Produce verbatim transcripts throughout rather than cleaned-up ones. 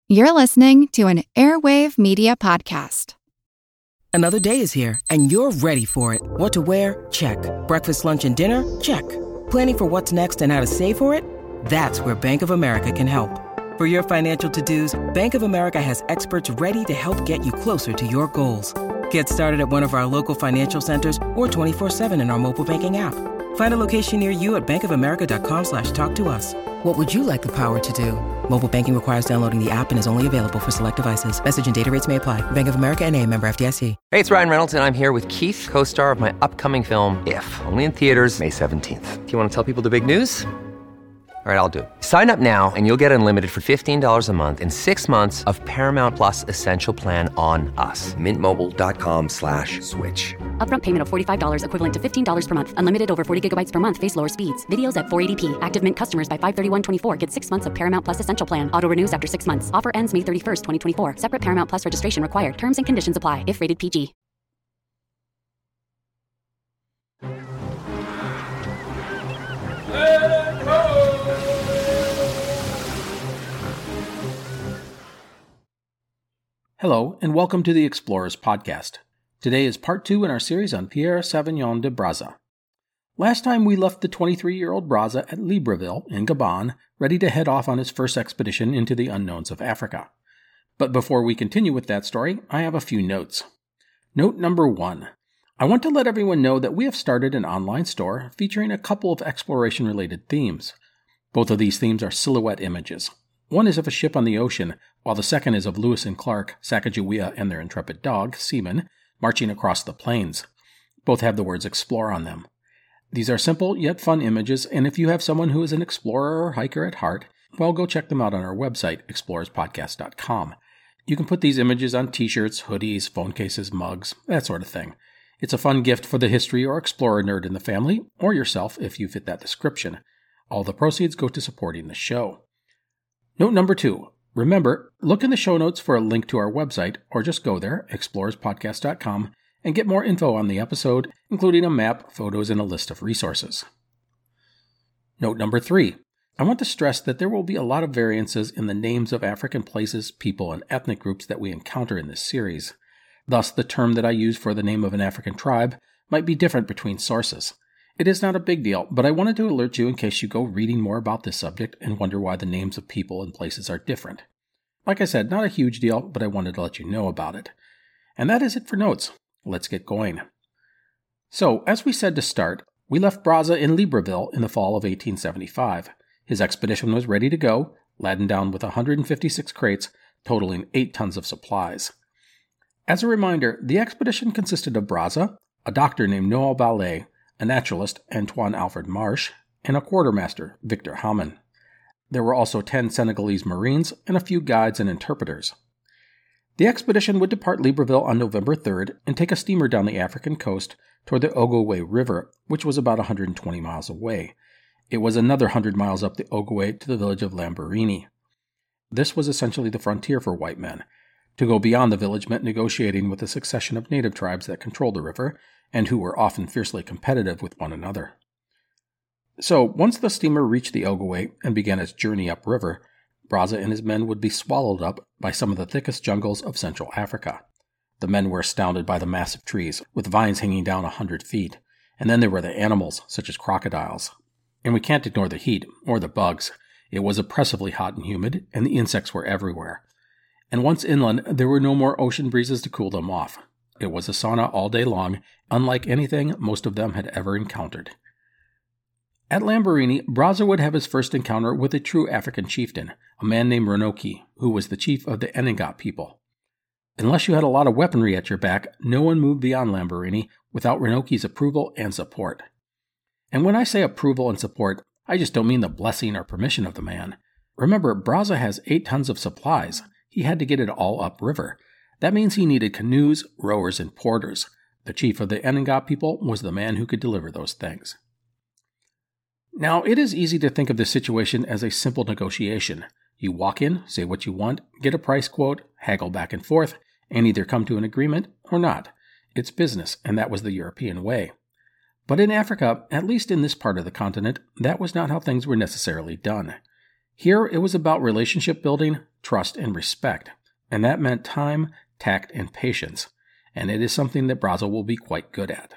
You're listening to an Airwave Media Podcast. Another day is here, and you're ready for it. What to wear? Check. Breakfast, lunch, and dinner? Check. Planning for what's next and how to save for it? That's where Bank of America can help. For your financial to-dos, Bank of America has experts ready to help get you closer to your goals. Get started at one of our local financial centers or twenty-four seven in our mobile banking app. Find a location near you at bankofamerica.com slash talk to us. What would you like the power to do? Mobile banking requires downloading the app and is only available for select devices. Message and data rates may apply. Bank of America N A, member F D I C. Hey, it's Ryan Reynolds, and I'm here with Keith, co-star of my upcoming film, If, only in theaters May seventeenth. Do you want to tell people the big news? All right, I'll do it. Sign up now and you'll get unlimited for fifteen dollars a month and six months of Paramount Plus Essential Plan on us. Mint Mobile dot com slash switch. Upfront payment of forty-five dollars equivalent to fifteen dollars per month. Unlimited over forty gigabytes per month. Face lower speeds. Videos at four eighty p. Active Mint customers by five thirty-one twenty-four get six months of Paramount Plus Essential Plan. Auto renews after six months. Offer ends May thirty-first, twenty twenty-four. Separate Paramount Plus registration required. Terms and conditions apply if rated P G. Hello, and welcome to the Explorers Podcast. Today is part two in our series on Pierre Sauvignon de Brazza. Last time we left the twenty-three-year-old Brazza at Libreville in Gabon, ready to head off on his first expedition into the unknowns of Africa. But before we continue with that story, I have a few notes. Note number one. I want to let everyone know that we have started an online store featuring a couple of exploration-related themes. Both of these themes are silhouette images. One is of a ship on the ocean, while the second is of Lewis and Clark, Sacagawea, and their intrepid dog, Seaman, marching across the plains. Both have the words explore on them. These are simple yet fun images, and if you have someone who is an explorer or hiker at heart, well, go check them out on our website, explorers podcast dot com. You can put these images on t-shirts, hoodies, phone cases, mugs, that sort of thing. It's a fun gift for the history or explorer nerd in the family, or yourself if you fit that description. All the proceeds go to supporting the show. Note number two. Remember, look in the show notes for a link to our website, or just go there, explorers podcast dot com, and get more info on the episode, including a map, photos, and a list of resources. Note number three. I want to stress that there will be a lot of variances in the names of African places, people, and ethnic groups that we encounter in this series. Thus, the term that I use for the name of an African tribe might be different between sources. It is not a big deal, but I wanted to alert you in case you go reading more about this subject and wonder why the names of people and places are different. Like I said, not a huge deal, but I wanted to let you know about it. And that is it for notes. Let's get going. So, as we said to start, we left Brazza in Libreville in the fall of eighteen seventy-five. His expedition was ready to go, laden down with one hundred fifty-six crates, totaling eight tons of supplies. As a reminder, the expedition consisted of Brazza, a doctor named Noel Ballet, a naturalist, Antoine Alfred Marsh, and a quartermaster, Victor Hauman. There were also ten Senegalese Marines and a few guides and interpreters. The expedition would depart Libreville on November third and take a steamer down the African coast toward the Ogowe River, which was about one hundred twenty miles away. It was another one hundred miles up the Ogowe to the village of Lambaréné. This was essentially the frontier for white men. To go beyond the village meant negotiating with a succession of native tribes that controlled the river, and who were often fiercely competitive with one another. So, once the steamer reached the Ogowe and began its journey upriver, Brazza and his men would be swallowed up by some of the thickest jungles of Central Africa. The men were astounded by the massive trees, with vines hanging down a hundred feet, and then there were the animals, such as crocodiles. And we can't ignore the heat, or the bugs. It was oppressively hot and humid, and the insects were everywhere. And once inland, there were no more ocean breezes to cool them off. It was a sauna all day long, unlike anything most of them had ever encountered. At Lambaréné, Brazza would have his first encounter with a true African chieftain, a man named Renoki, who was the chief of the Eninga people. Unless you had a lot of weaponry at your back, no one moved beyond Lambaréné without Renoki's approval and support. And when I say approval and support, I just don't mean the blessing or permission of the man. Remember, Brazza has eight tons of supplies. He had to get it all upriver. That means he needed canoes, rowers, and porters. The chief of the Eninga people was the man who could deliver those things. Now, it is easy to think of this situation as a simple negotiation. You walk in, say what you want, get a price quote, haggle back and forth, and either come to an agreement or not. It's business, and that was the European way. But in Africa, at least in this part of the continent, that was not how things were necessarily done. Here it was about relationship building, trust, and respect, and that meant time, tact, and patience, and it is something that Brazza will be quite good at.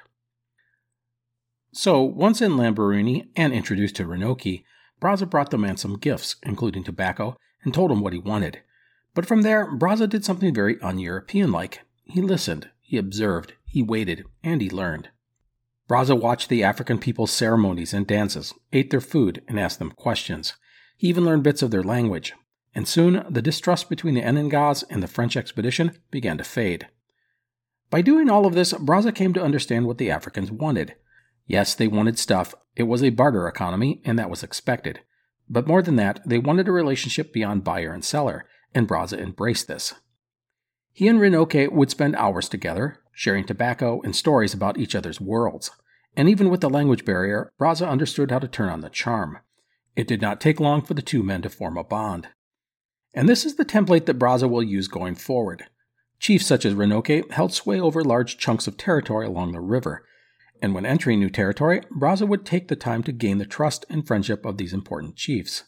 So, once in Lambaréné and introduced to Renoki, Brazza brought the man some gifts, including tobacco, and told him what he wanted. But from there, Brazza did something very un-European-like. He listened, he observed, he waited, and he learned. Brazza watched the African people's ceremonies and dances, ate their food, and asked them questions. He even learned bits of their language. And soon, the distrust between the Enengas and the French expedition began to fade. By doing all of this, Brazza came to understand what the Africans wanted. Yes, they wanted stuff. It was a barter economy, and that was expected. But more than that, they wanted a relationship beyond buyer and seller, and Brazza embraced this. He and Renoke would spend hours together, sharing tobacco and stories about each other's worlds. And even with the language barrier, Brazza understood how to turn on the charm. It did not take long for the two men to form a bond. And this is the template that Brazza will use going forward. Chiefs such as Renoke held sway over large chunks of territory along the river, and when entering new territory, Brazza would take the time to gain the trust and friendship of these important chiefs.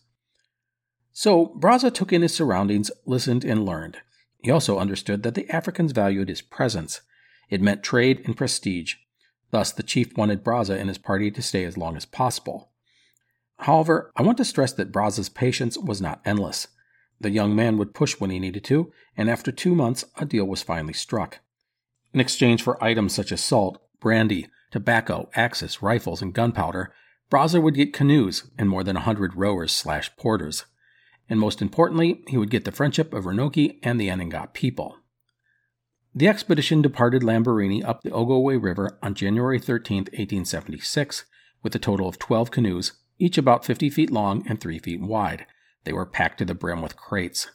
So, Brazza took in his surroundings, listened, and learned. He also understood that the Africans valued his presence. It meant trade and prestige. Thus, the chief wanted Brazza and his party to stay as long as possible. However, I want to stress that Brazza's patience was not endless. The young man would push when he needed to, and after two months, a deal was finally struck. In exchange for items such as salt, brandy, tobacco, axes, rifles, and gunpowder, Brazza would get canoes and more than a hundred rowers slash porters. And most importantly, he would get the friendship of Renoki and the Enenga people. The expedition departed Lambaréné up the Ogowé River on January thirteenth, eighteen seventy-six, with a total of twelve canoes, each about fifty feet long and three feet wide. They were packed to the brim with crates.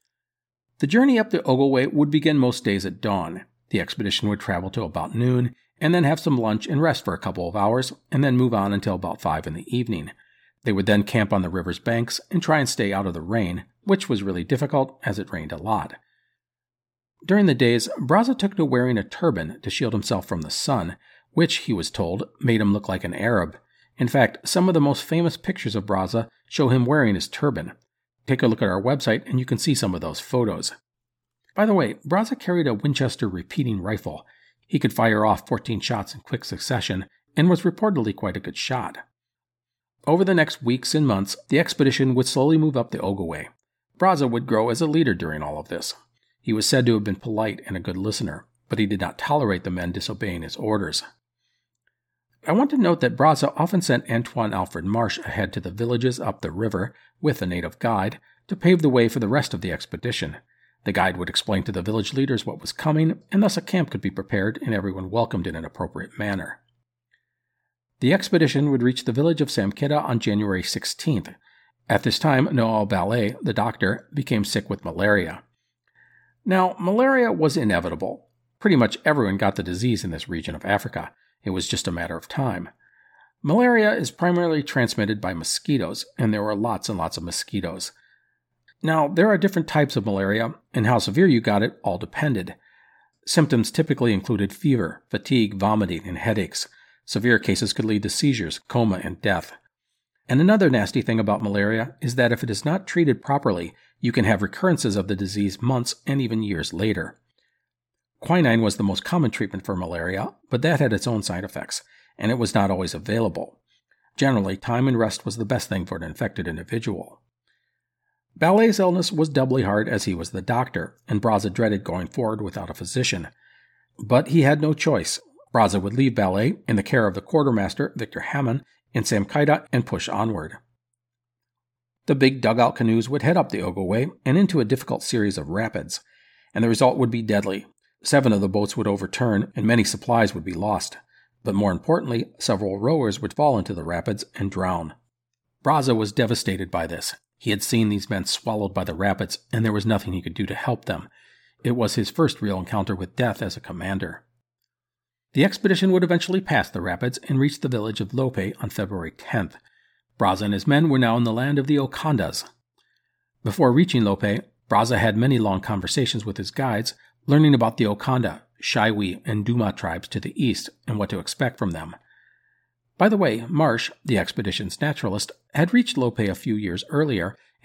The journey up the Ogowé would begin most days at dawn. The expedition would travel till about noon, and then have some lunch and rest for a couple of hours, and then move on until about five in the evening. They would then camp on the river's banks and try and stay out of the rain, which was really difficult as it rained a lot. During the days, Brazza took to wearing a turban to shield himself from the sun, which, he was told, made him look like an Arab. In fact, some of the most famous pictures of Brazza show him wearing his turban. Take a look at our website and you can see some of those photos. By the way, Brazza carried a Winchester repeating rifle. He could fire off fourteen shots in quick succession, and was reportedly quite a good shot. Over the next weeks and months, the expedition would slowly move up the Ogowé. Brazza would grow as a leader during all of this. He was said to have been polite and a good listener, but he did not tolerate the men disobeying his orders. I want to note that Brazza often sent Antoine Alfred Marsh ahead to the villages up the river with a native guide to pave the way for the rest of the expedition. The guide would explain to the village leaders what was coming, and thus a camp could be prepared and everyone welcomed in an appropriate manner. The expedition would reach the village of Samkeda on January sixteenth. At this time, Noel Ballet, the doctor, became sick with malaria. Now, malaria was inevitable. Pretty much everyone got the disease in this region of Africa. It was just a matter of time. Malaria is primarily transmitted by mosquitoes, and there were lots and lots of mosquitoes. Now, there are different types of malaria, and how severe you got it all depended. Symptoms typically included fever, fatigue, vomiting, and headaches. Severe cases could lead to seizures, coma, and death. And another nasty thing about malaria is that if it is not treated properly, you can have recurrences of the disease months and even years later. Quinine was the most common treatment for malaria, but that had its own side effects, and it was not always available. Generally, time and rest was the best thing for an infected individual. Ballet's illness was doubly hard as he was the doctor, and Brazza dreaded going forward without a physician. But he had no choice. Brazza would leave Ballet in the care of the quartermaster, Victor Hamon, in Samkeda and push onward. The big dugout canoes would head up the Ogowé and into a difficult series of rapids, and the result would be deadly. Seven of the boats would overturn, and many supplies would be lost. But more importantly, several rowers would fall into the rapids and drown. Brazza was devastated by this. He had seen these men swallowed by the rapids, and there was nothing he could do to help them. It was his first real encounter with death as a commander. The expedition would eventually pass the rapids and reach the village of Lope on February tenth. Brazza and his men were now in the land of the Okandas. Before reaching Lope, Brazza had many long conversations with his guides, learning about the Okanda, Shaiwi, and Duma tribes to the east and what to expect from them. By the way, Marsh, the expedition's naturalist, had reached Lope a few years earlier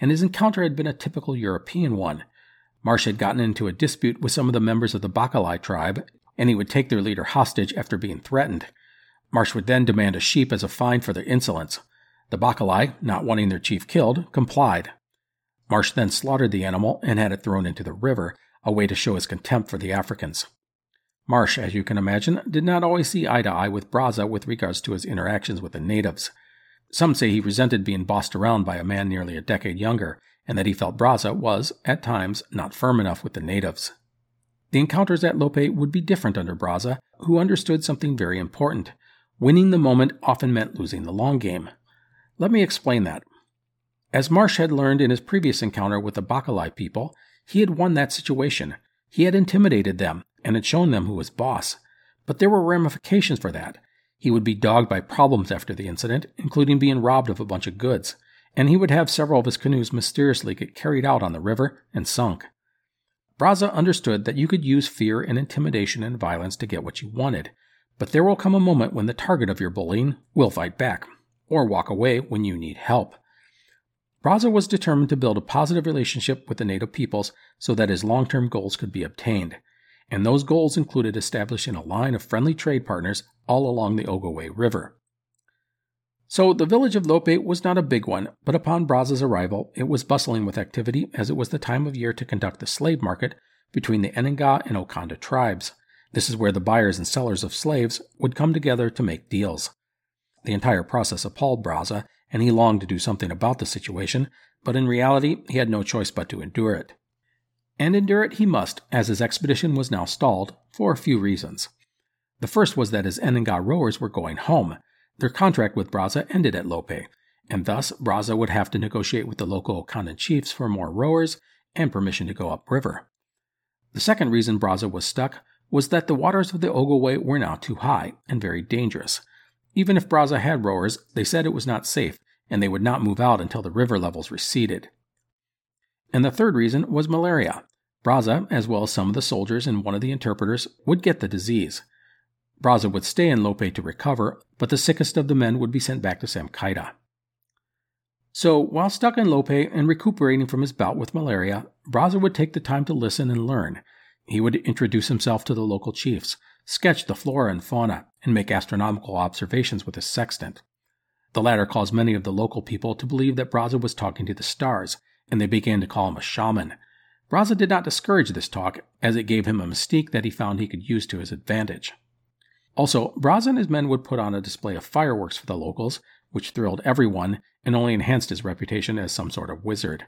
and his encounter had been a typical European one. Marsh had gotten into a dispute with some of the members of the Bakalai tribe, and he would take their leader hostage after being threatened. Marsh would then demand a sheep as a fine for their insolence. The Bakalai, not wanting their chief killed, complied. Marsh then slaughtered the animal and had it thrown into the river, a way to show his contempt for the Africans. Marsh, as you can imagine, did not always see eye to eye with Brazza with regards to his interactions with the natives. Some say he resented being bossed around by a man nearly a decade younger, and that he felt Brazza was, at times, not firm enough with the natives. The encounters at Lope would be different under Brazza, who understood something very important. Winning the moment often meant losing the long game. Let me explain that. As Marsh had learned in his previous encounter with the Bakalai people, he had won that situation. He had intimidated them and had shown them who was boss. But there were ramifications for that. He would be dogged by problems after the incident, including being robbed of a bunch of goods, and he would have several of his canoes mysteriously get carried out on the river and sunk. Brazza understood that you could use fear and intimidation and violence to get what you wanted, but there will come a moment when the target of your bullying will fight back, or walk away when you need help. Brazza was determined to build a positive relationship with the native peoples so that his long-term goals could be obtained, and those goals included establishing a line of friendly trade partners all along the Ogoway River. So the village of Lope was not a big one, but upon Brazza's arrival, it was bustling with activity as it was the time of year to conduct the slave market between the Enenga and Okanda tribes. This is where the buyers and sellers of slaves would come together to make deals. The entire process appalled Brazza, and he longed to do something about the situation, but in reality he had no choice but to endure it. And endure it he must, as his expedition was now stalled, for a few reasons. The first was that his Enenga rowers were going home. Their contract with Brazza ended at Lope, and thus Brazza would have to negotiate with the local Okandan chiefs for more rowers and permission to go upriver. The second reason Brazza was stuck was that the waters of the Ogoway were now too high and very dangerous. Even if Brazza had rowers, they said it was not safe, and they would not move out until the river levels receded. And the third reason was malaria. Brazza, as well as some of the soldiers and one of the interpreters, would get the disease. Brazza would stay in Lope to recover, but the sickest of the men would be sent back to Samkaida. So, while stuck in Lope and recuperating from his bout with malaria, Brazza would take the time to listen and learn. He would introduce himself to the local chiefs, sketch the flora and fauna, and make astronomical observations with his sextant. The latter caused many of the local people to believe that Brazza was talking to the stars, and they began to call him a shaman. Brazza did not discourage this talk, as it gave him a mystique that he found he could use to his advantage. Also, Brazza and his men would put on a display of fireworks for the locals, which thrilled everyone and only enhanced his reputation as some sort of wizard.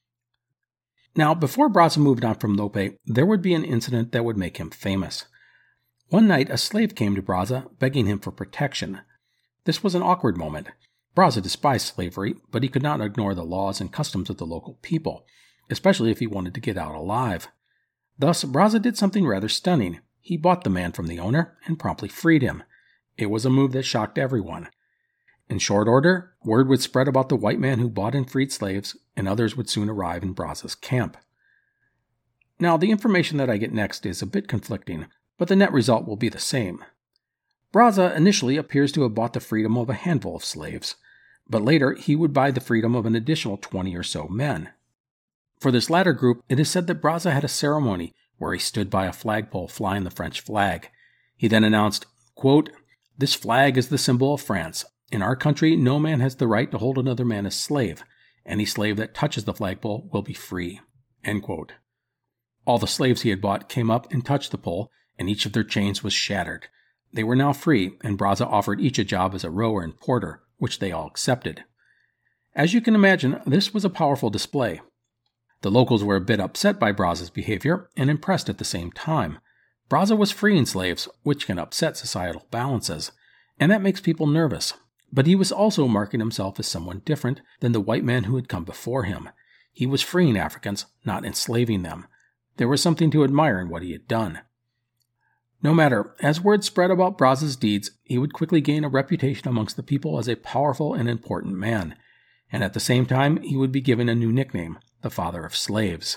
Now, before Brazza moved on from Lope, there would be an incident that would make him famous. One night, a slave came to Brazza, begging him for protection. This was an awkward moment. Brazza despised slavery, but he could not ignore the laws and customs of the local people, especially if he wanted to get out alive. Thus, Brazza did something rather stunning. He bought the man from the owner and promptly freed him. It was a move that shocked everyone. In short order, word would spread about the white man who bought and freed slaves, and others would soon arrive in Brazza's camp. Now, the information that I get next is a bit conflicting, but the net result will be the same. Brazza initially appears to have bought the freedom of a handful of slaves, but later he would buy the freedom of an additional twenty or so men. For this latter group, it is said that Brazza had a ceremony where he stood by a flagpole flying the French flag. He then announced, quote, "This flag is the symbol of France. In our country, no man has the right to hold another man as slave. Any slave that touches the flagpole will be free." End quote. All the slaves he had bought came up and touched the pole, and each of their chains was shattered. They were now free, and Brazza offered each a job as a rower and porter, which they all accepted. As you can imagine, this was a powerful display. The locals were a bit upset by Brazza's behavior and impressed at the same time. Brazza was freeing slaves, which can upset societal balances, and that makes people nervous. But he was also marking himself as someone different than the white man who had come before him. He was freeing Africans, not enslaving them. There was something to admire in what he had done. No matter, as word spread about Brazza's deeds, he would quickly gain a reputation amongst the people as a powerful and important man, and at the same time he would be given a new nickname, the father of slaves.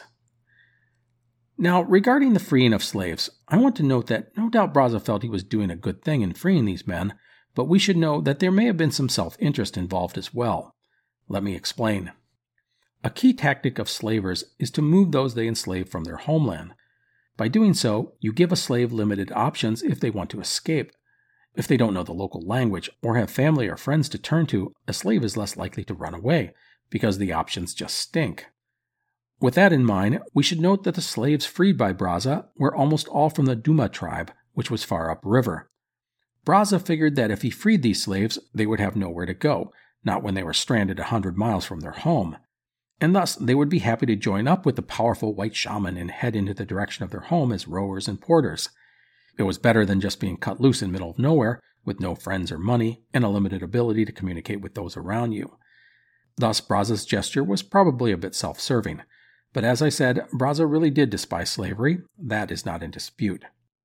Now, regarding the freeing of slaves, I want to note that no doubt Brazza felt he was doing a good thing in freeing these men, but we should know that there may have been some self-interest involved as well. Let me explain. A key tactic of slavers is to move those they enslave from their homeland. By doing so, you give a slave limited options if they want to escape. If they don't know the local language or have family or friends to turn to, a slave is less likely to run away, because the options just stink. With that in mind, we should note that the slaves freed by Brazza were almost all from the Duma tribe, which was far upriver. Brazza figured that if he freed these slaves, they would have nowhere to go, not when they were stranded a hundred miles from their home. And thus they would be happy to join up with the powerful white shaman and head into the direction of their home as rowers and porters. It was better than just being cut loose in the middle of nowhere, with no friends or money, and a limited ability to communicate with those around you. Thus Brazza's gesture was probably a bit self-serving. But as I said, Brazza really did despise slavery. That is not in dispute.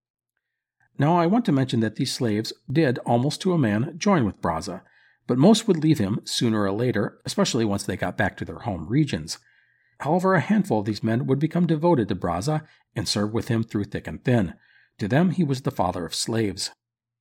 Now I want to mention that these slaves did, almost to a man, join with Brazza, but most would leave him sooner or later, especially once they got back to their home regions. However, a handful of these men would become devoted to Brazza and serve with him through thick and thin. To them, he was the father of slaves.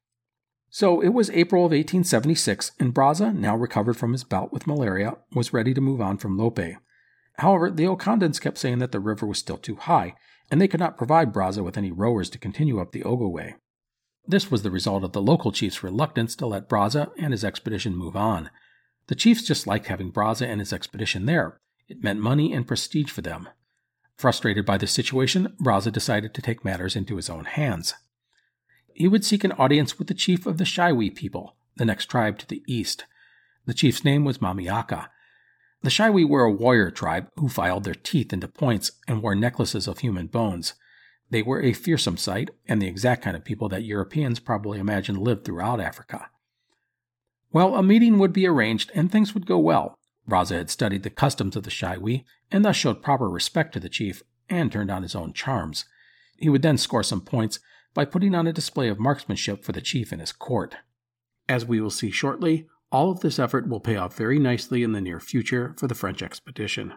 So it was April of eighteen seventy-six, and Brazza, now recovered from his bout with malaria, was ready to move on from Lope. However, the Okandans kept saying that the river was still too high, and they could not provide Brazza with any rowers to continue up the Ogoway. This was the result of the local chiefs' reluctance to let Brazza and his expedition move on. The chiefs just liked having Brazza and his expedition there. It meant money and prestige for them. Frustrated by this situation, Brazza decided to take matters into his own hands. He would seek an audience with the chief of the Shaiwi people, the next tribe to the east. The chief's name was Mamiaka. The Shaiwi were a warrior tribe who filed their teeth into points and wore necklaces of human bones. They were a fearsome sight, and the exact kind of people that Europeans probably imagined lived throughout Africa. Well, a meeting would be arranged, and things would go well. Brazza had studied the customs of the Shaiwi, and thus showed proper respect to the chief, and turned on his own charms. He would then score some points by putting on a display of marksmanship for the chief in his court. As we will see shortly, all of this effort will pay off very nicely in the near future for the French expedition.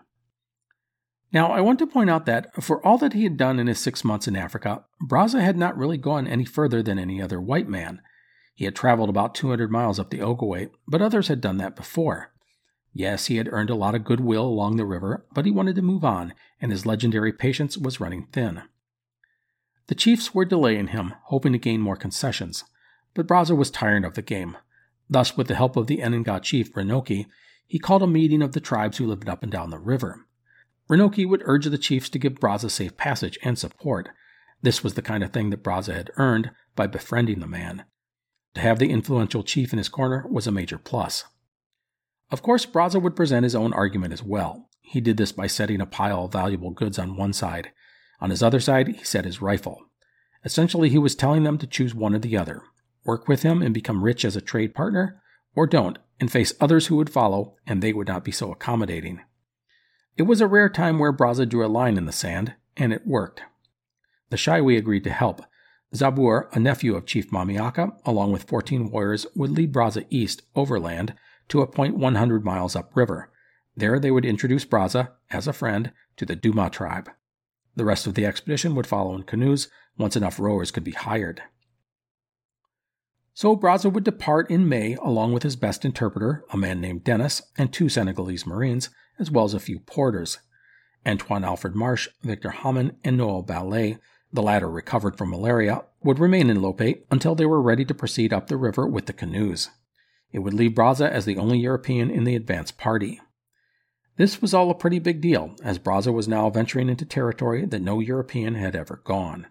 Now, I want to point out that, for all that he had done in his six months in Africa, Brazza had not really gone any further than any other white man. He had traveled about two hundred miles up the Ogoway, but others had done that before. Yes, he had earned a lot of goodwill along the river, but he wanted to move on, and his legendary patience was running thin. The chiefs were delaying him, hoping to gain more concessions, but Brazza was tired of the game. Thus, with the help of the Enenga chief Renoki, he called a meeting of the tribes who lived up and down the river. Renoki would urge the chiefs to give Brazza safe passage and support. This was the kind of thing that Brazza had earned by befriending the man. To have the influential chief in his corner was a major plus. Of course, Brazza would present his own argument as well. He did this by setting a pile of valuable goods on one side. On his other side, he set his rifle. Essentially, he was telling them to choose one or the other. Work with him and become rich as a trade partner, or don't, and face others who would follow, and they would not be so accommodating. It was a rare time where Brazza drew a line in the sand, and it worked. The Shaiwi agreed to help. Zabur, a nephew of Chief Mamiaka, along with fourteen warriors, would lead Brazza east, overland, to a point one hundred miles upriver. There they would introduce Brazza, as a friend, to the Duma tribe. The rest of the expedition would follow in canoes once enough rowers could be hired. So Brazza would depart in May along with his best interpreter, a man named Dennis, and two Senegalese Marines, as well as a few porters. Antoine Alfred Marsh, Victor Hamann, and Noel Ballet, the latter recovered from malaria, would remain in Lope until they were ready to proceed up the river with the canoes. It would leave Brazza as the only European in the advance party. This was all a pretty big deal, as Brazza was now venturing into territory that no European had ever gone.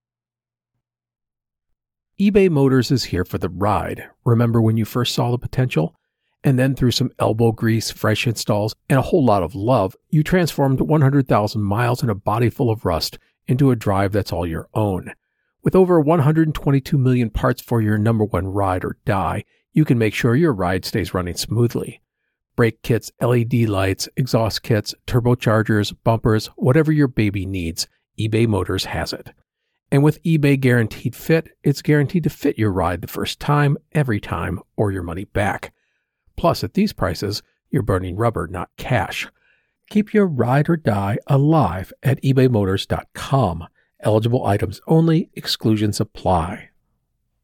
eBay Motors is here for the ride. Remember when you first saw the potential? And then through some elbow grease, fresh installs, and a whole lot of love, you transformed one hundred thousand miles and a body full of rust into a drive that's all your own. With over one hundred twenty-two million parts for your number one ride or die, you can make sure your ride stays running smoothly. Brake kits, L E D lights, exhaust kits, turbochargers, bumpers, whatever your baby needs, eBay Motors has it. And with eBay Guaranteed Fit, it's guaranteed to fit your ride the first time, every time, or your money back. Plus, at these prices, you're burning rubber, not cash. Keep your ride or die alive at ebay motors dot com. Eligible items only, exclusions apply.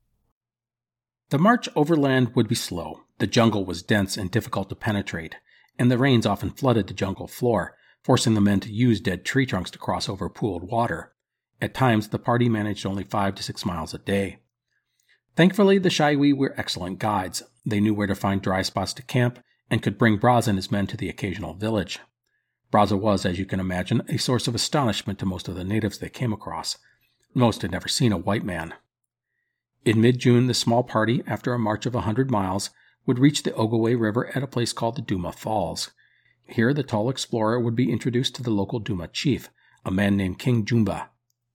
The march overland would be slow. The jungle was dense and difficult to penetrate. and the rains often flooded the jungle floor, forcing the men to use dead tree trunks to cross over pooled water. At times, the party managed only five to six miles a day. Thankfully, the Shaiwi were excellent guides. They knew where to find dry spots to camp and could bring Braza and his men to the occasional village. Braza was, as you can imagine, a source of astonishment to most of the natives they came across. Most had never seen a white man. In mid-June, the small party, after a march of a hundred miles, would reach the Ogoway River at a place called the Duma Falls. Here, the tall explorer would be introduced to the local Duma chief, a man named King Jumba.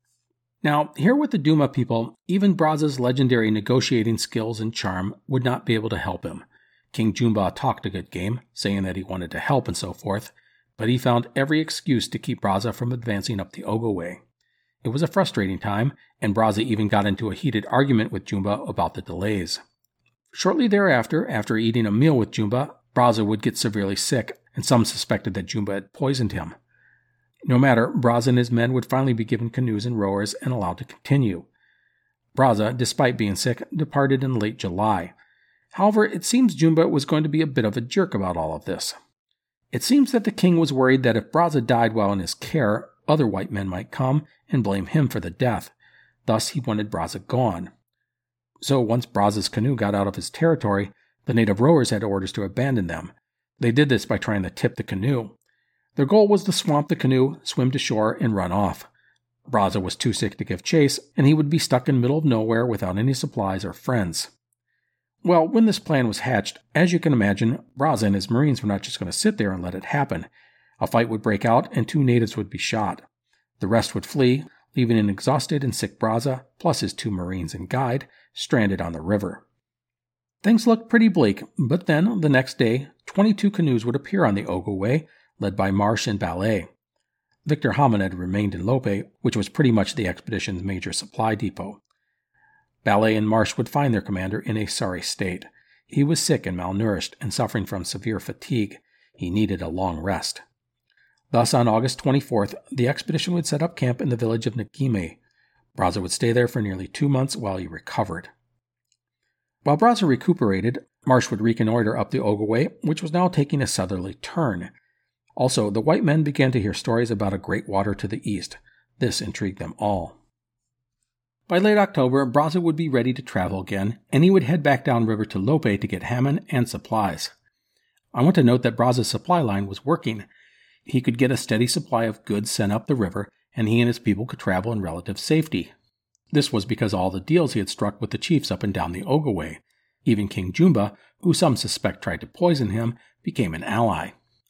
Now, here with the Duma people, even Braza's legendary negotiating skills and charm would not be able to help him. King Jumba talked a good game, saying that he wanted to help and so forth, but he found every excuse to keep Braza from advancing up the Ogoway. It was a frustrating time, and Braza even got into a heated argument with Jumba about the delays. Shortly thereafter, after eating a meal with Jumba, Braza would get severely sick, and some suspected that Jumba had poisoned him. No matter, Braza and his men would finally be given canoes and rowers and allowed to continue. Braza, despite being sick, departed in late July. However, it seems Jumba was going to be a bit of a jerk about all of this. It seems that the king was worried that if Braza died while in his care, other white men might come and blame him for the death. Thus, he wanted Braza gone. So once Braza's canoe got out of his territory, the native rowers had orders to abandon them. They did this by trying to tip the canoe. Their goal was to swamp the canoe, swim to shore, and run off. Braza was too sick to give chase, and he would be stuck in the middle of nowhere without any supplies or friends. Well, when this plan was hatched, as you can imagine, Braza and his Marines were not just going to sit there and let it happen. A fight would break out, and two natives would be shot. The rest would flee, leaving an exhausted and sick Braza, plus his two Marines and guide, stranded on the river. Things looked pretty bleak, but then, the next day, twenty-two canoes would appear on the Ogoway, led by Marsh and Ballet. Victor Hamaned remained in Lope, which was pretty much the expedition's major supply depot. Ballet and Marsh would find their commander in a sorry state. He was sick and malnourished and suffering from severe fatigue. He needed a long rest. Thus, on August twenty-fourth, the expedition would set up camp in the village of Ngime. Braza would stay there for nearly two months while he recovered. While Braza recuperated, Marsh would reconnoiter up the Ogoway, which was now taking a southerly turn. Also, the white men began to hear stories about a great water to the east. This intrigued them all. By late October, Braza would be ready to travel again, and he would head back downriver to Lope to get Hammond and supplies. I want to note that Braza's supply line was working. He could get a steady supply of goods sent up the river, and he and his people could travel in relative safety. This was because of all the deals he had struck with the chiefs up and down the Ogoway. Even King Jumba, who some suspect tried to poison him, became an ally.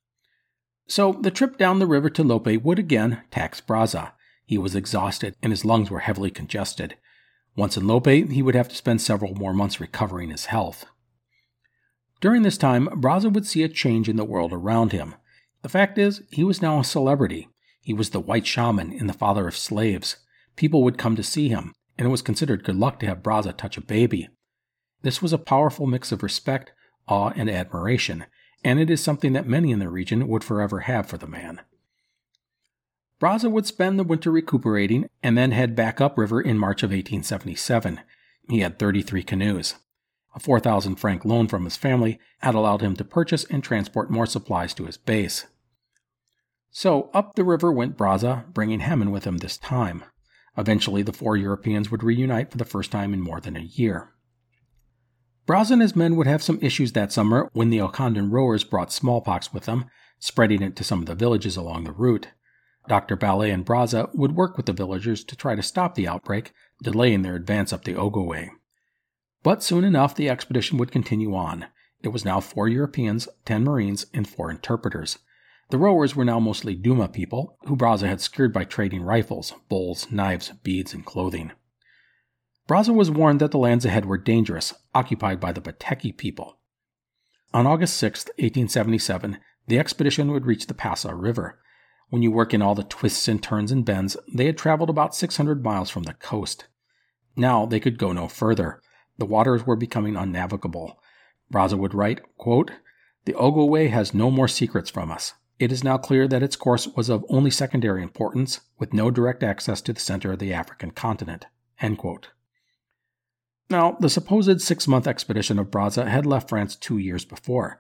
So the trip down the river to Lope would again tax Braza. He was exhausted, and his lungs were heavily congested. Once in Lope, he would have to spend several more months recovering his health. During this time, Braza would see a change in the world around him. The fact is, he was now a celebrity. He was the white shaman and the father of slaves. People would come to see him, and it was considered good luck to have Braza touch a baby. This was a powerful mix of respect, awe, and admiration, and it is something that many in the region would forever have for the man. Braza would spend the winter recuperating and then head back upriver in March of eighteen seventy-seven. He had thirty-three canoes. A four thousand franc loan from his family had allowed him to purchase and transport more supplies to his base. So up the river went Braza, bringing Hammond with him this time. Eventually, the four Europeans would reunite for the first time in more than a year. Braza and his men would have some issues that summer when the Okandan rowers brought smallpox with them, spreading it to some of the villages along the route. Doctor Ballet and Braza would work with the villagers to try to stop the outbreak, delaying their advance up the Ogoway. But soon enough, the expedition would continue on. It was now four Europeans, ten Marines, and four interpreters. The rowers were now mostly Duma people, who Braza had secured by trading rifles, bowls, knives, beads, and clothing. Braza was warned that the lands ahead were dangerous, occupied by the Bateki people. On August sixth, eighteen seventy-seven, the expedition would reach the Pasa River. When you work in all the twists and turns and bends, they had traveled about six hundred miles from the coast. Now they could go no further. The waters were becoming unnavigable. Braza would write, quote, "The Ogoway has no more secrets from us. It is now clear that its course was of only secondary importance, with no direct access to the center of the African continent." End quote. Now, the supposed six-month expedition of Braza had left France two years before.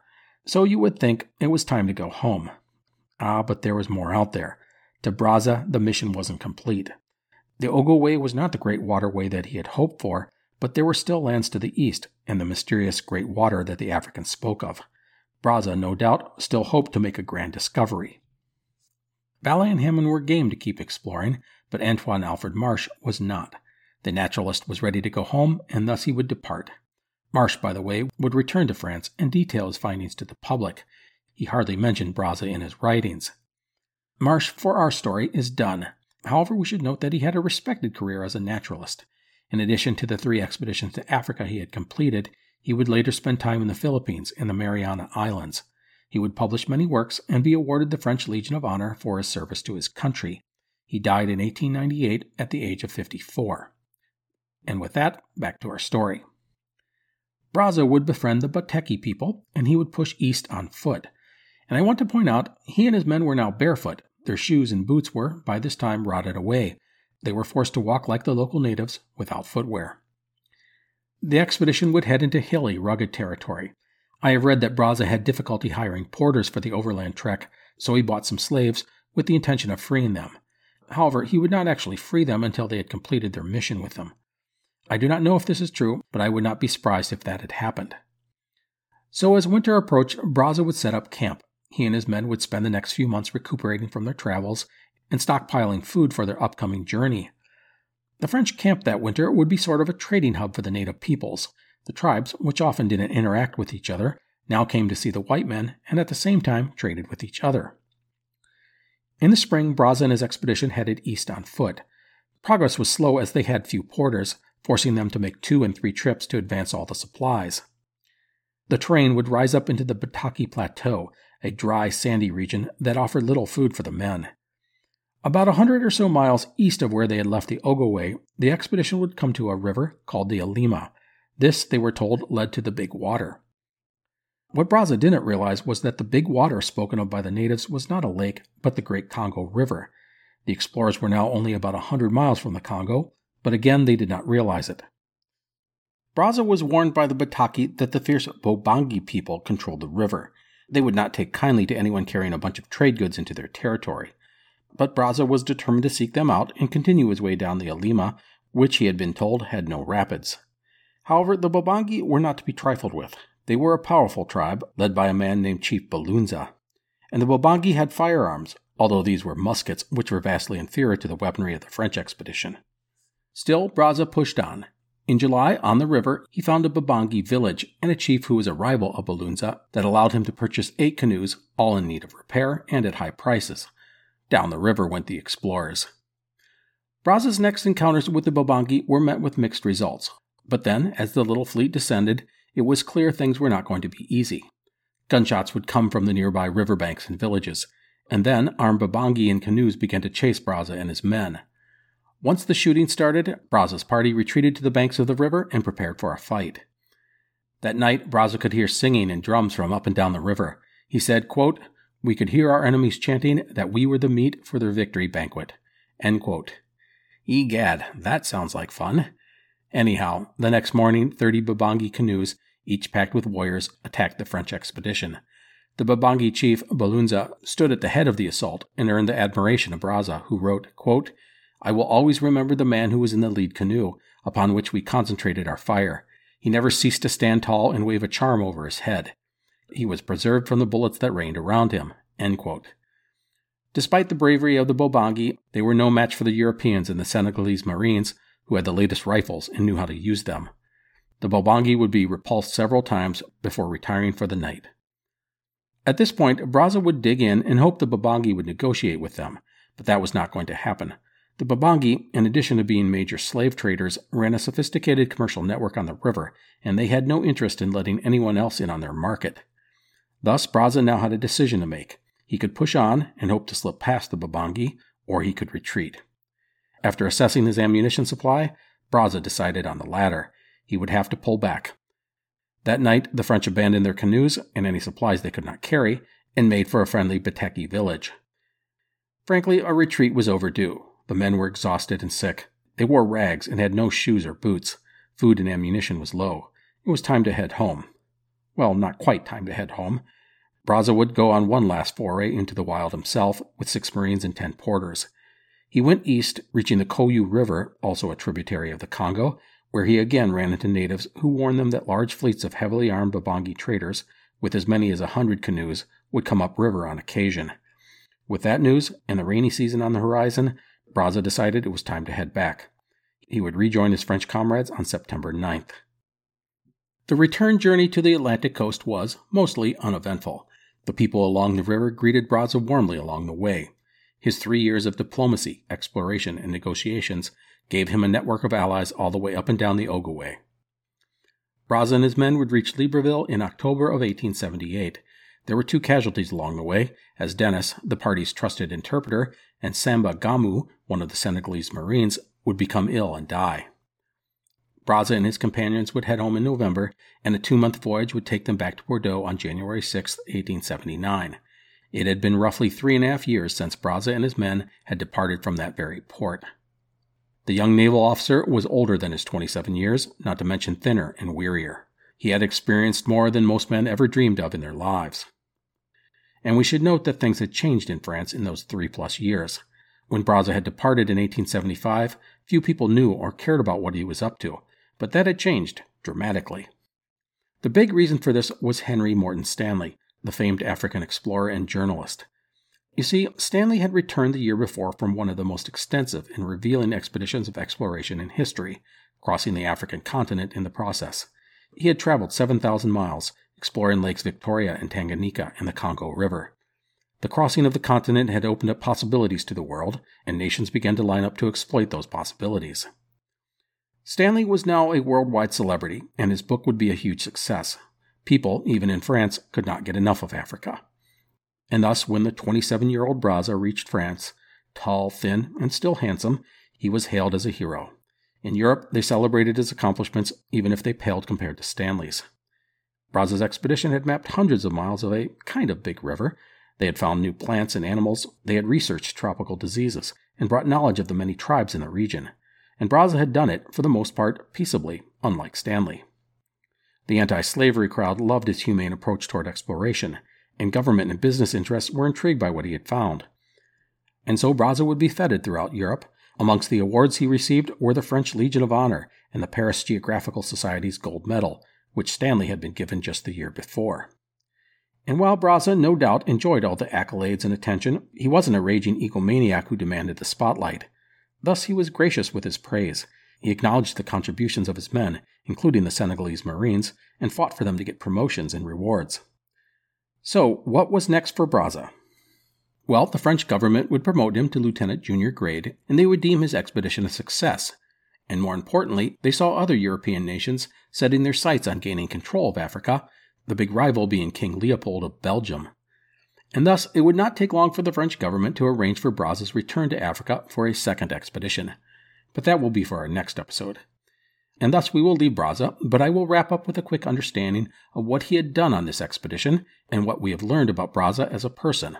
So you would think it was time to go home. Ah, but there was more out there. To Brazza, the mission wasn't complete. The Ogowe was not the great waterway that he had hoped for, but there were still lands to the east, and the mysterious great water that the Africans spoke of. Brazza, no doubt, still hoped to make a grand discovery. Vallée and Hammond were game to keep exploring, but Antoine Alfred Marsh was not. The naturalist was ready to go home, and thus he would depart. Marsh, by the way, would return to France and detail his findings to the public. He hardly mentioned Brazza in his writings. Marsh, for our story, is done. However, we should note that he had a respected career as a naturalist. In addition to the three expeditions to Africa he had completed, he would later spend time in the Philippines and the Mariana Islands. He would publish many works and be awarded the French Legion of Honor for his service to his country. He died in eighteen ninety-eight at the age of fifty-four. And with that, back to our story. Brazza would befriend the Bateki people, and he would push east on foot. And I want to point out, he and his men were now barefoot. Their shoes and boots were, by this time, rotted away. They were forced to walk like the local natives, without footwear. The expedition would head into hilly, rugged territory. I have read that Brazza had difficulty hiring porters for the overland trek, so he bought some slaves with the intention of freeing them. However, he would not actually free them until they had completed their mission with him. I do not know if this is true, but I would not be surprised if that had happened. So as winter approached, Brazza would set up camp. He and his men would spend the next few months recuperating from their travels and stockpiling food for their upcoming journey. The French camp that winter would be sort of a trading hub for the native peoples. The tribes, which often didn't interact with each other, now came to see the white men and at the same time traded with each other. In the spring, Brazza and his expedition headed east on foot. Progress was slow as they had few porters, forcing them to make two and three trips to advance all the supplies. The terrain would rise up into the Bataki Plateau, a dry, sandy region that offered little food for the men. About a hundred or so miles east of where they had left the Ogowe, the expedition would come to a river called the Alima. This, they were told, led to the Big Water. What Brazza didn't realize was that the Big Water spoken of by the natives was not a lake, but the Great Congo River. The explorers were now only about a hundred miles from the Congo, but again they did not realize it. Brazza was warned by the Bataki that the fierce Bobangi people controlled the river. They would not take kindly to anyone carrying a bunch of trade goods into their territory. But Brazza was determined to seek them out and continue his way down the Alima, which he had been told had no rapids. However, the Bobangi were not to be trifled with. They were a powerful tribe, led by a man named Chief Balunza. And the Bobangi had firearms, although these were muskets, which were vastly inferior to the weaponry of the French expedition. Still, Brazza pushed on. In July, on the river, he found a Bobangi village and a chief who was a rival of Balunza that allowed him to purchase eight canoes, all in need of repair and at high prices. Down the river went the explorers. Brazza's next encounters with the Bobangi were met with mixed results. But then, as the little fleet descended, it was clear things were not going to be easy. Gunshots would come from the nearby riverbanks and villages, and then armed Bobangi in canoes began to chase Brazza and his men. Once the shooting started, Brazza's party retreated to the banks of the river and prepared for a fight. That night, Brazza could hear singing and drums from up and down the river. He said, quote, "We could hear our enemies chanting that we were the meat for their victory banquet." End quote. Egad, that sounds like fun. Anyhow, the next morning, thirty Bobangi canoes, each packed with warriors, attacked the French expedition. The Bobangi chief, Balunza, stood at the head of the assault and earned the admiration of Brazza, who wrote, quote, "I will always remember the man who was in the lead canoe, upon which we concentrated our fire. He never ceased to stand tall and wave a charm over his head. He was preserved from the bullets that rained around him." End quote. Despite the bravery of the Bobangi, they were no match for the Europeans and the Senegalese Marines, who had the latest rifles and knew how to use them. The Bobangi would be repulsed several times before retiring for the night. At this point, Brazza would dig in and hope the Bobangi would negotiate with them, but that was not going to happen. The Bobangi, in addition to being major slave traders, ran a sophisticated commercial network on the river, and they had no interest in letting anyone else in on their market. Thus, Brazza now had a decision to make. He could push on and hope to slip past the Bobangi, or he could retreat. After assessing his ammunition supply, Brazza decided on the latter. He would have to pull back. That night, the French abandoned their canoes and any supplies they could not carry, and made for a friendly Bateki village. Frankly, a retreat was overdue. The men were exhausted and sick. They wore rags and had no shoes or boots. Food and ammunition was low. It was time to head home. Well, not quite time to head home. Brazza would go on one last foray into the wild himself with six Marines and ten porters. He went east, reaching the Koyu River, also a tributary of the Congo, where he again ran into natives who warned them that large fleets of heavily armed Babangi traders, with as many as a hundred canoes, would come upriver on occasion. With that news and the rainy season on the horizon, Brazza decided it was time to head back. He would rejoin his French comrades on September ninth. The return journey to the Atlantic coast was mostly uneventful. The people along the river greeted Brazza warmly along the way. His three years of diplomacy, exploration, and negotiations gave him a network of allies all the way up and down the Ogowe. Brazza and his men would reach Libreville in October of eighteen seventy-eight. There were two casualties along the way, as Dennis, the party's trusted interpreter, and Samba Gamu, one of the Senegalese Marines, would become ill and die. Brazza and his companions would head home in November, and a two-month voyage would take them back to Bordeaux on January sixth, eighteen seventy-nine. It had been roughly three and a half years since Brazza and his men had departed from that very port. The young naval officer was older than his twenty-seven years, not to mention thinner and wearier. He had experienced more than most men ever dreamed of in their lives. And we should note that things had changed in France in those three-plus years. When Brazza had departed in eighteen seventy-five, few people knew or cared about what he was up to, but that had changed dramatically. The big reason for this was Henry Morton Stanley, the famed African explorer and journalist. You see, Stanley had returned the year before from one of the most extensive and revealing expeditions of exploration in history, crossing the African continent in the process. He had traveled seven thousand miles, exploring Lakes Victoria and Tanganyika and the Congo River. The crossing of the continent had opened up possibilities to the world, and nations began to line up to exploit those possibilities. Stanley was now a worldwide celebrity, and his book would be a huge success. People, even in France, could not get enough of Africa. And thus, when the twenty-seven-year-old Brazza reached France, tall, thin, and still handsome, he was hailed as a hero. In Europe, they celebrated his accomplishments, even if they paled compared to Stanley's. Brazza's expedition had mapped hundreds of miles of a kind of big river. They had found new plants and animals, they had researched tropical diseases, and brought knowledge of the many tribes in the region. And Brazza had done it, for the most part, peaceably, unlike Stanley. The anti-slavery crowd loved his humane approach toward exploration, and government and business interests were intrigued by what he had found. And so Brazza would be feted throughout Europe. Amongst the awards he received were the French Legion of Honor and the Paris Geographical Society's Gold Medal, which Stanley had been given just the year before. And while Brazza no doubt enjoyed all the accolades and attention, he wasn't a raging egomaniac who demanded the spotlight. Thus he was gracious with his praise. He acknowledged the contributions of his men, including the Senegalese Marines, and fought for them to get promotions and rewards. So, what was next for Brazza? Well, the French government would promote him to lieutenant junior grade, and they would deem his expedition a success. And more importantly, they saw other European nations setting their sights on gaining control of Africa, the big rival being King Leopold of Belgium. And thus, it would not take long for the French government to arrange for Brazza's return to Africa for a second expedition. But that will be for our next episode. And thus we will leave Brazza, but I will wrap up with a quick understanding of what he had done on this expedition and what we have learned about Brazza as a person.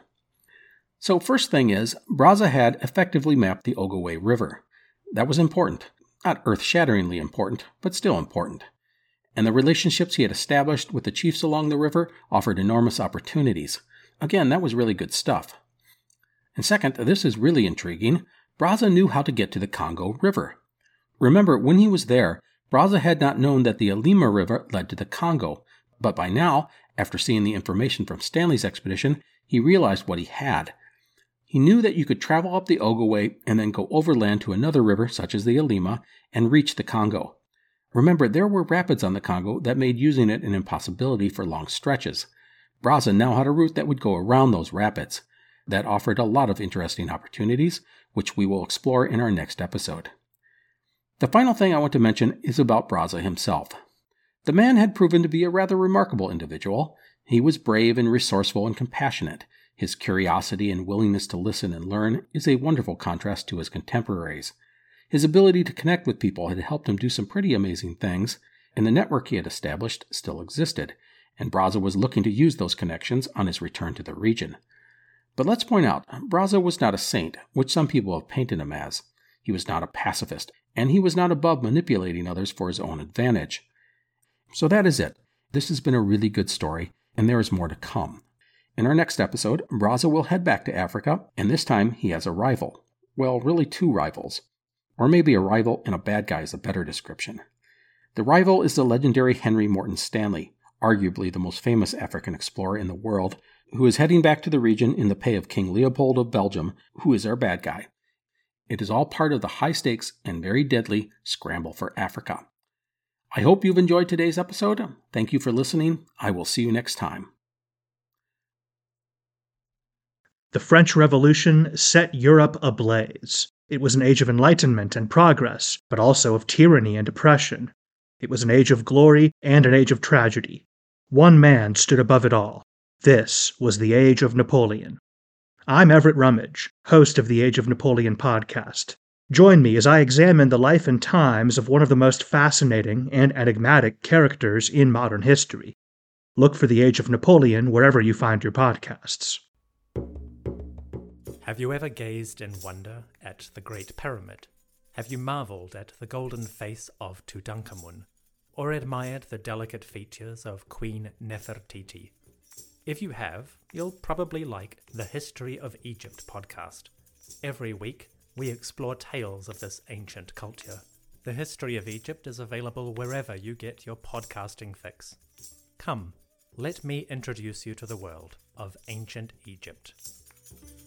So first thing is, Brazza had effectively mapped the Ogowe River. That was important. Not earth-shatteringly important, but still important. And the relationships he had established with the chiefs along the river offered enormous opportunities. Again, that was really good stuff. And second, this is really intriguing, Brazza knew how to get to the Congo River. Remember, when he was there, Brazza had not known that the Alima River led to the Congo, but by now, after seeing the information from Stanley's expedition, he realized what he had. He knew that you could travel up the Ogowe and then go overland to another river, such as the Alima, and reach the Congo. Remember, there were rapids on the Congo that made using it an impossibility for long stretches. Brazza now had a route that would go around those rapids. That offered a lot of interesting opportunities, which we will explore in our next episode. The final thing I want to mention is about Brazza himself. The man had proven to be a rather remarkable individual. He was brave and resourceful and compassionate. His curiosity and willingness to listen and learn is a wonderful contrast to his contemporaries. His ability to connect with people had helped him do some pretty amazing things, and the network he had established still existed, and Brazza was looking to use those connections on his return to the region. But let's point out, Brazza was not a saint, which some people have painted him as. He was not a pacifist, and he was not above manipulating others for his own advantage. So that is it. This has been a really good story, and there is more to come. In our next episode, Brazza will head back to Africa, and this time he has a rival. Well, really two rivals. Or maybe a rival and a bad guy is a better description. The rival is the legendary Henry Morton Stanley, arguably the most famous African explorer in the world, who is heading back to the region in the pay of King Leopold of Belgium, who is our bad guy. It is all part of the high-stakes and very deadly scramble for Africa. I hope you've enjoyed today's episode. Thank you for listening. I will see you next time. The French Revolution set Europe ablaze. It was an age of enlightenment and progress, but also of tyranny and oppression. It was an age of glory and an age of tragedy. One man stood above it all. This was the Age of Napoleon. I'm Everett Rummage, host of the Age of Napoleon podcast. Join me as I examine the life and times of one of the most fascinating and enigmatic characters in modern history. Look for the Age of Napoleon wherever you find your podcasts. Have you ever gazed in wonder at the Great Pyramid? Have you marveled at the golden face of Tutankhamun? Or admired the delicate features of Queen Nefertiti? If you have, you'll probably like the History of Egypt podcast. Every week, we explore tales of this ancient culture. The History of Egypt is available wherever you get your podcasting fix. Come, let me introduce you to the world of ancient Egypt.